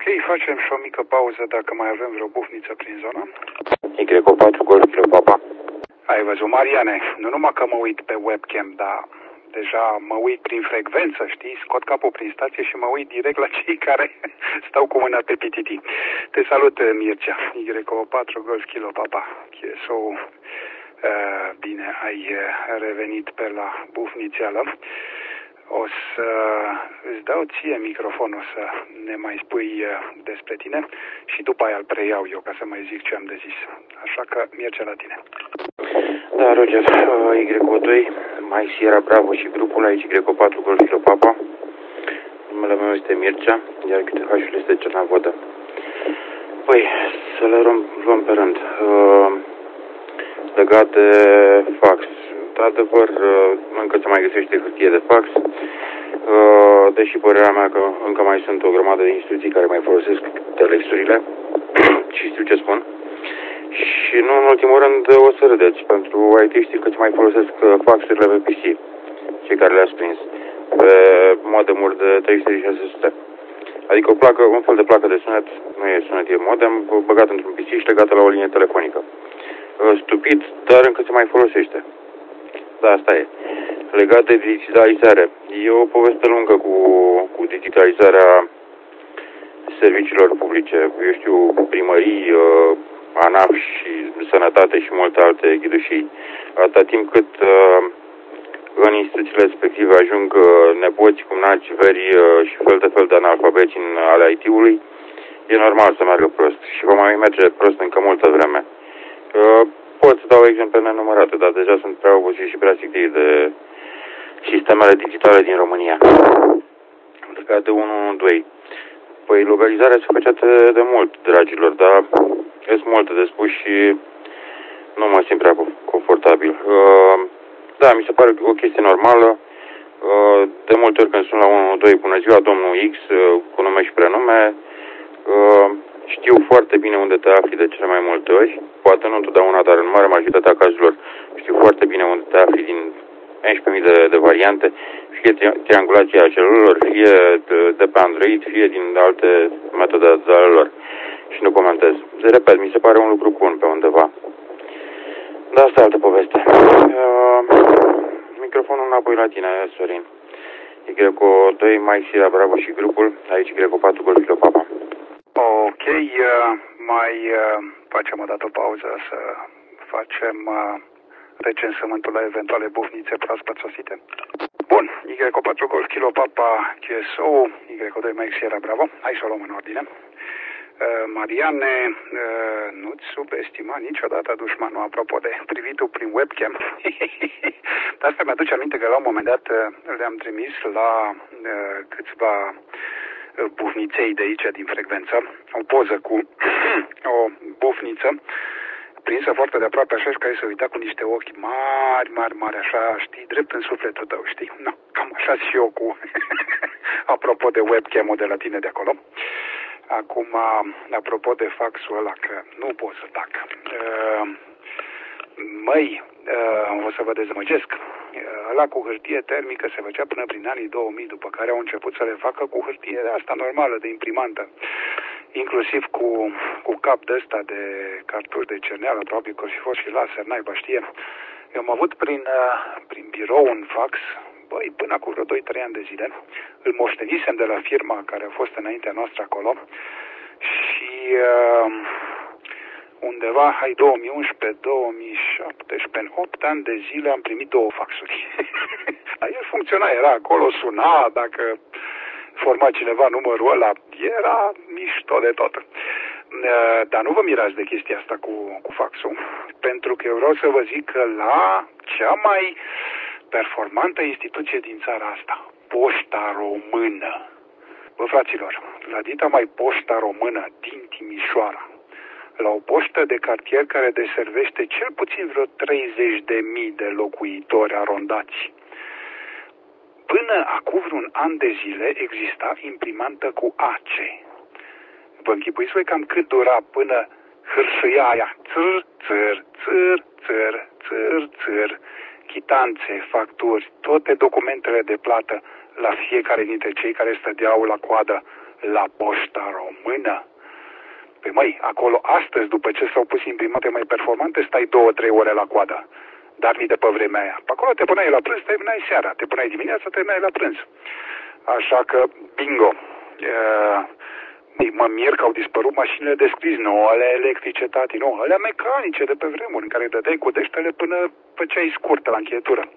facem și o mică pauză dacă mai avem vreo bufniță prin zonă. Y4 Golf Kilo Papa. Ai văzut, Mariane, nu numai că mă uit pe webcam, dar deja mă uit prin frecvență, știi? Scot capul prin stație și mă uit direct la cei care stau cu mâna pe PTT. Te salut, Mircea. Y4 Golf Kilo Papa. So, bine, ai revenit pe la bufnițeală. O să îți dau ție microfonul să ne mai spui despre tine și după aia îl preiau eu ca să mai zic ce am de zis. Așa că, Mircea, la tine. Da, Roger, Y2, mai Sierra Bravo și grupul aici Y4 Golf Kilo Papa. Numele meu este Mircea, iar QTH-ul este Cernavodă. Păi, să le luăm pe rând. Legat de fax. De adevăr, încă se mai găsește hârtie de fax, deși părerea mea că încă mai sunt o grămadă de instituții care mai folosesc telexurile și știu ce spun. Și nu în ultimul rând o să râdeți, pentru IT-știi că mai folosesc faxurile pe PC, cei care le-ați prins, pe modemuri de 300-600. Adică un fel de placă de sunet, nu e sunet, e modem, băgat într-un PC și legată la o linie telefonică. Stupid, dar încă se mai folosește. Da, asta e. Legat de digitalizare. E o poveste lungă cu digitalizarea serviciilor publice. Eu știu, primării, ANAF și sănătate și multe alte ghidușii. Atâta timp cât în instituțiile respective ajung nepoți, cumnaci, veri și fel de analfabeți ale IT-ului, e normal să meargă prost. Și va mai merge prost încă multă vreme. Pot să dau exemple nenumărate, dar deja sunt prea obosit și prea sictit de sistemele digitale din România. Legat de 112. Păi localizarea se făcea de mult, dragilor, dar sunt multe de spus și nu mă simt prea confortabil. Da, mi se pare o chestie normală. De multe ori când sunt la 112, bună ziua, domnul X, cu nume și prenume, știu foarte bine unde te afli de cele mai multe ori, poate nu întotdeauna, dar în mare majoritatea cazurilor știu foarte bine unde te afli din 11.000 de variante, fie triangulația celulelor, fie de pe Android, fie din alte metode de ale lor. Și nu comentez. Repet, mi se pare un lucru bun pe undeva. Dar asta e altă poveste. Microfonul înapoi la tine, Sorin. Y2, mai Sierra Bravo și grupul, aici Y4 Golf Kilo Papa. Ok, mai facem o dată o pauză să facem recensământul la eventuale bufnițe proaspăt sosite. Bun, Y4 Golf Kilo Papa QSO, Y2 mai Sierra Bravo, hai să o luăm în ordine. Mariane, nu-ți subestima niciodată dușmanul, apropo de privitul prin webcam. Asta mi-aduce aminte că la un moment dat le-am trimis la câțiva bufniței de aici din frecvență o poză cu o bufniță prinsă foarte de aproape așa și care se uita cu niște ochi mari, așa, știi, drept în sufletul tău, știi? No, cam așa și eu cu apropo de webcam-ul de la tine de acolo. Acum, apropo de faxul ăla, că nu pot să tac. O să vă dezamăgesc. Ăla cu hârtie termică se făcea până prin anii 2000, după care au început să le facă cu hârtie de asta normală, de imprimantă. Inclusiv cu cap de ăsta de cartuș de cerneală, probabil că și fost și laser, naiba știe. Eu am avut prin birou un fax, băi, până acum vreo 2-3 ani de zile. Îl moștenisem de la firma care a fost înaintea noastră acolo și undeva, 2011-2017, în 8 ani de zile am primit 2 faxuri. Dar el funcționa, era acolo, suna, dacă forma cineva numărul ăla, era mișto de tot. Dar nu vă mirați de chestia asta cu faxul, pentru că eu vreau să vă zic că la cea mai performantă instituție din țara asta, Poșta Română. Bă, fraților, la dita mai Poșta Română din Timișoara, la o poștă de cartier care deservește cel puțin vreo 30.000 de locuitori arondați. Până acum vreun an de zile exista imprimantă cu AC. Vă închipuiți voi cam cât dura până hârșâia aia, țâr, chitanțe, facturi, toate documentele de plată la fiecare dintre cei care stădeau la coadă la Poșta Română. mână. Păi măi, acolo astăzi, după ce s-au pus imprimate mai performante, stai 2-3 ore la coadă. Dar de pe vremea aia. Pe acolo te puneai la prânz, terminai seara. Te puneai dimineața, terminai la prânz. Așa că, bingo. Mă mir că au dispărut mașinile de scris, nu alea electrice, tati, nu, alea mecanice de pe vremuri, în care dădeai cu deștele până făceai scurtă la încheietură.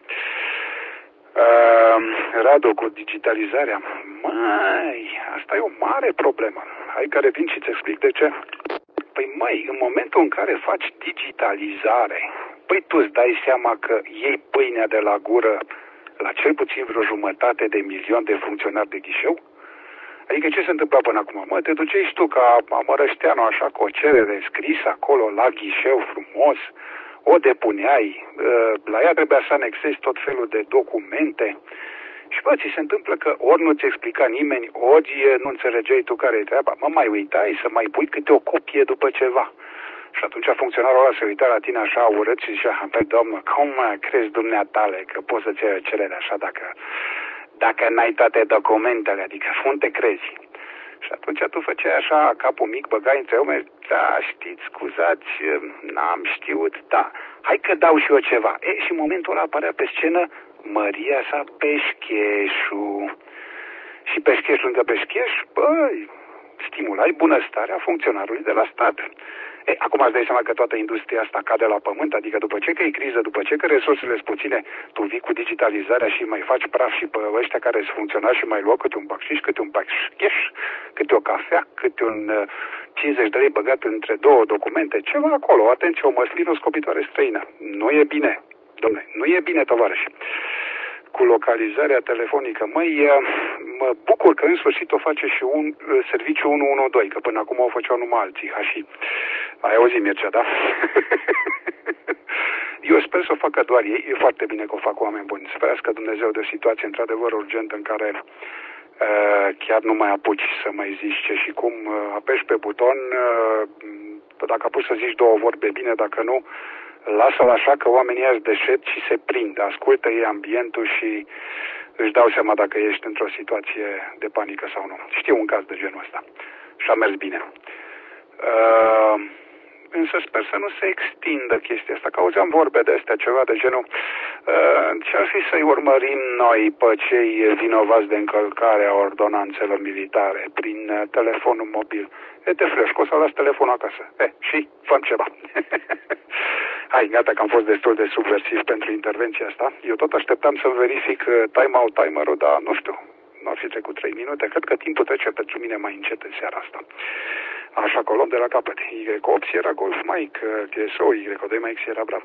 Radu, cu digitalizarea. Măi, asta e o mare problemă. Hai că revin și-ți explic de ce. Păi măi, în momentul în care faci digitalizare, păi tu îți dai seama că iei pâinea de la gură la cel puțin vreo 500.000 de funcționari de ghișeu? Adică ce se întâmpla până acum? Mă, te duceai și tu ca Amărășteanu așa cu o cerere scrisă acolo la ghișeu frumos, o depuneai, la ea trebuia să anexezi tot felul de documente și bă, ți se întâmplă că ori nu ți explica nimeni, ori nu înțelegeai tu care e treaba. Mă, mai uitai să mai pui câte o copie după ceva. Și atunci funcționarul ăla se uita la tine așa urât și zicea, păi domnă, cum crezi dumneatale că poți să-ți iei o cerere așa dacă n-ai toate documentele, adică unde crezi? Și atunci tu făceai așa, capul mic, băgai între umeri, da, știți, scuzați, n-am știut, da, hai că dau și eu ceva. Și în momentul ăla apărea pe scenă Maria sa Peșcheșu. Și Peșcheș lângă Peșcheș, băi, stimulai bunăstarea funcționarului de la stat. Acum îți dai seama că toată industria asta cade la pământ, adică după ce că e criză, după ce că resursele sunt puține, tu vii cu digitalizarea și mai faci praf și pe ăștia care sunt funcționari și mai lua câte un bacșiș, câte un bacșiș, câte o cafea, câte un 50 de lei băgat între două documente, ceva acolo, atenție, o măslină scopitoare străină. Nu e bine, dom'le, nu e bine, tovarăși. Cu localizarea telefonică. Măi, mă bucur că în sfârșit o face și un serviciu 112, că până acum o făceau numai alții. Hași. Ai auzit, Mircea, da? Eu sper să o facă doar ei. E foarte bine că o fac oameni buni. Sperească Dumnezeu de o situație într-adevăr urgentă în care chiar nu mai apuci să mai zici ce și cum. Apeși pe buton, dacă apuci să zici două vorbe bine, dacă nu, lasă-l așa că oamenii ăia își deșert și se prind, ascultă ei ambientul și își dau seama dacă ești într-o situație de panică sau nu. Știu un caz de genul ăsta și a mers bine. Însă sper să nu se extindă chestia asta, că auzeam vorbe de astea, ceva de genul ce-ar fi să-i urmărim noi pe cei vinovați de încălcare a ordonanțelor militare prin telefonul mobil. Te frești, o să las telefonul acasă. Și făm ceva. Hai, gata că am fost destul de subversiv pentru intervenția asta. Eu tot așteptam să verific timer-ul, dar nu știu, nu ar fi trecut 3 minute. Cred că timpul trece pentru mine mai încet în seara asta. Așa că o luăm de la capăt. Y8 Sierra Golf Mike, GSO, Y2 Mike Sierra Bravo.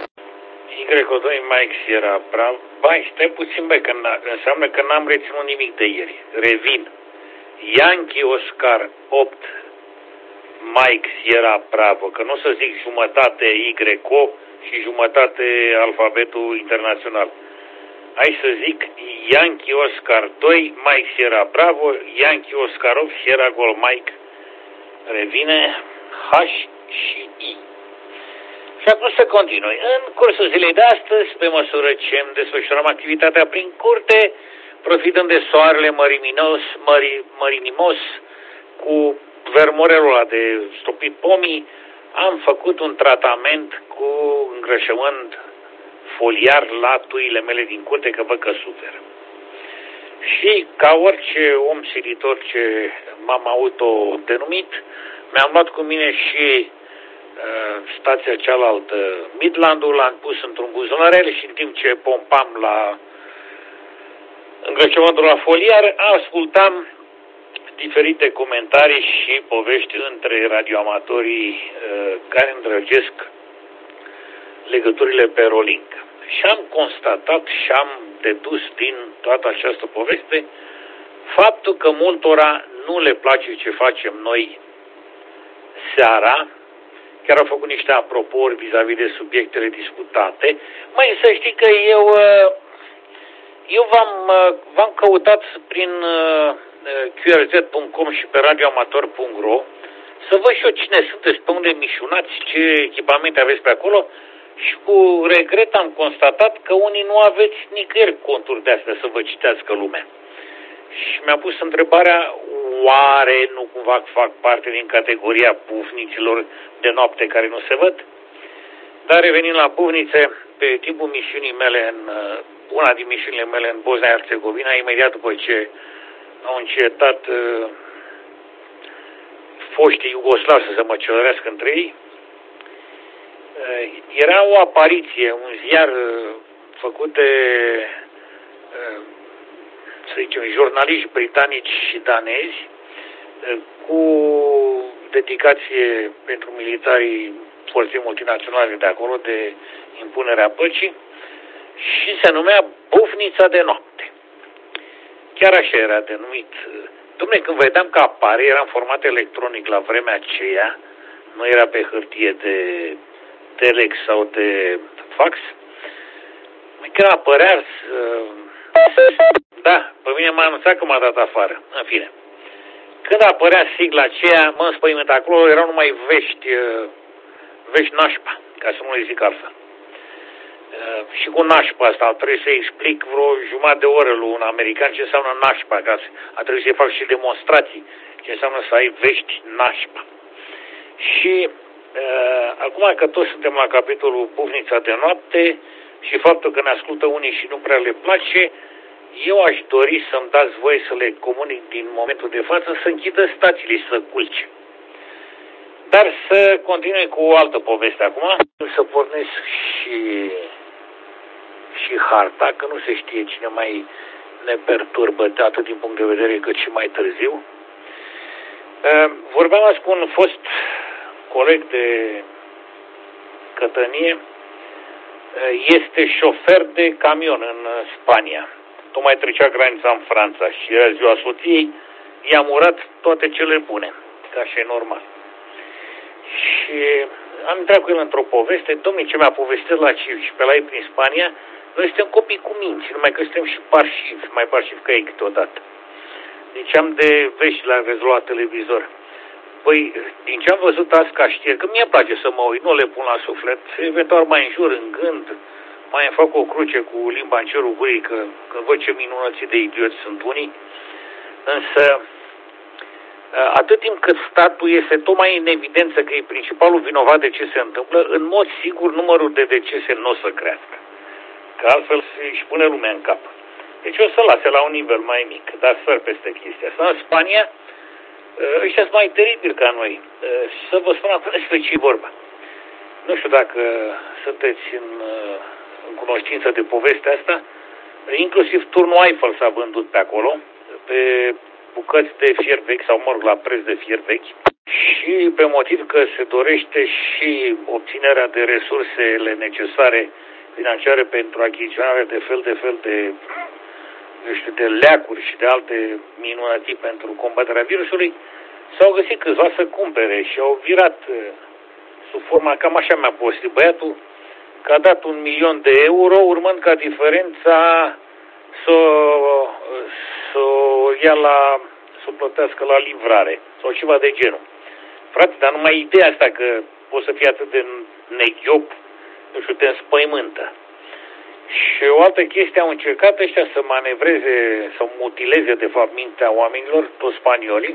Y2 Mike Sierra Bravo. Bai, stai puțin, băi, că înseamnă că n-am reținut nimic de ieri. Revin. Yankee Oscar 8 Mike Sierra Bravo, că nu o să zic jumătate YO și jumătate alfabetul internațional. Hai să zic Yankee Oscar 2 Mike Sierra Bravo, Yankee Oscar 8 Sierra Golf Mike. Revine H și I. Și acum să continui. În cursul zilei de astăzi, pe măsură ce îmi desfășurăm activitatea prin curte, profitând de soarele mărinimos cu vermorelul ăla de stopit pomii, am făcut un tratament cu îngrășământ foliar la tuile mele din curte, că văd că suferă. Și ca orice om silitor ce m-am autodenumit, mi-am luat cu mine și stația cealaltă, Midlandul, l-am pus într-un buzunarel și în timp ce pompam la îngrășământul la foliar, ascultam diferite comentarii și povești între radioamatorii care îndrăgesc legăturile pe Rolink. Și am constatat și am dedus din toată această poveste faptul că multora nu le place ce facem noi seara. Chiar au făcut niște apropouri vis-a-vis de subiectele discutate. Mai să știi că eu v-am căutat prin qrz.com și pe radioamator.ro să văd și eu cine sunteți, pe unde mișunați, ce echipamente aveți pe acolo, și cu regret am constatat că unii nu aveți nicăieri conturi de astea să vă citească lumea. și mi-a pus întrebarea, oare nu cumva fac parte din categoria bufnicilor de noapte care nu se văd? Dar revenind la bufnițe, pe timpul misiunii mele una din misiunile mele în Bosnia-Herzegovina, imediat după ce au încetat foștii iugoslavi să se măcelărească între ei, era o apariție, un ziar făcut de, să zicem, jurnaliști britanici și danezi, cu dedicație pentru militarii forței multinaționale de acolo, de impunerea păcii, și se numea Bufnița de noapte. Chiar așa era denumit. Dom'le, când vedeam că apare, era în format electronic la vremea aceea, nu era pe hârtie de telex sau de fax, când apărea, da, pe mine m-a anunțat că m-a dat afară, în fine. Când apărea sigla aceea, mă înspăimânt, acolo erau numai vești nașpa, ca să nu le zic altfel. Și cu nașpa asta trebuie să explic vreo jumătate de oră lui un american ce înseamnă nașpa, că a trebuit să-i fac și demonstrații ce înseamnă să ai vești nașpa. Și acum că toți suntem la capitolul Bufnița de noapte și faptul că ne ascultă unii și nu prea le place, eu aș dori să-mi dați voie să le comunic din momentul de față să închidă stațiile și să culce. Dar să continui cu o altă poveste acum, să pornesc și harta, că nu se știe cine mai ne perturbă atât din punct de vedere cât și mai târziu. Vorbeam azi cu un fost coleg de cătănie, este șofer de camion în Spania. Tocmai trecea granița în Franța și era ziua soției, i-a murat toate cele bune, ca așa e normal. Și am intrat cu el într-o poveste, domnule, ce mi-a povestit la CIV și pe la ei prin Spania, noi suntem copii cu minți, numai că suntem și parșivi, mai parșivi ca ei câteodată. Deci am de vești la văzut la televizor. Păi, din ce am văzut azi ca știri, că mie place să mă uit, nu le pun la suflet, eventual mai înjur în gând, mai îmi fac o cruce cu limba în cerul gurii, că văd ce minunății de idioți sunt unii, însă atât timp cât statul este tocmai în evidență că e principalul vinovat de ce se întâmplă, în mod sigur numărul de decese nu o să crească. Că altfel își pune lumea în cap. Deci o să lase la un nivel mai mic, dar sper peste chestia asta. În Spania, ăștia sunt mai teribili ca noi. Să vă spun acum despre ce vorba. Nu știu dacă sunteți în cunoștință de povestea asta, inclusiv turnul Eiffel s-a vândut pe acolo, pe bucăți de fier vechi sau, la preț de fier vechi, și pe motiv că se dorește și obținerea de resursele necesare financiare pentru achiziționarea de fel de de leacuri și de alte minunății pentru combaterea virusului, s-au găsit câțiva să cumpere și au virat sub forma, cam așa mi-a postit băiatul, că a dat 1.000.000 de euro, urmând ca diferența să o ia să o plătească la livrare sau ceva de genul. Frate, dar numai ideea asta că poți să fii atât de neghiop, nu știu, te înspăimântă. Și o altă chestie, au încercat ăștia să manevreze, să mutileze, de fapt, mintea oamenilor, toți spaniolii,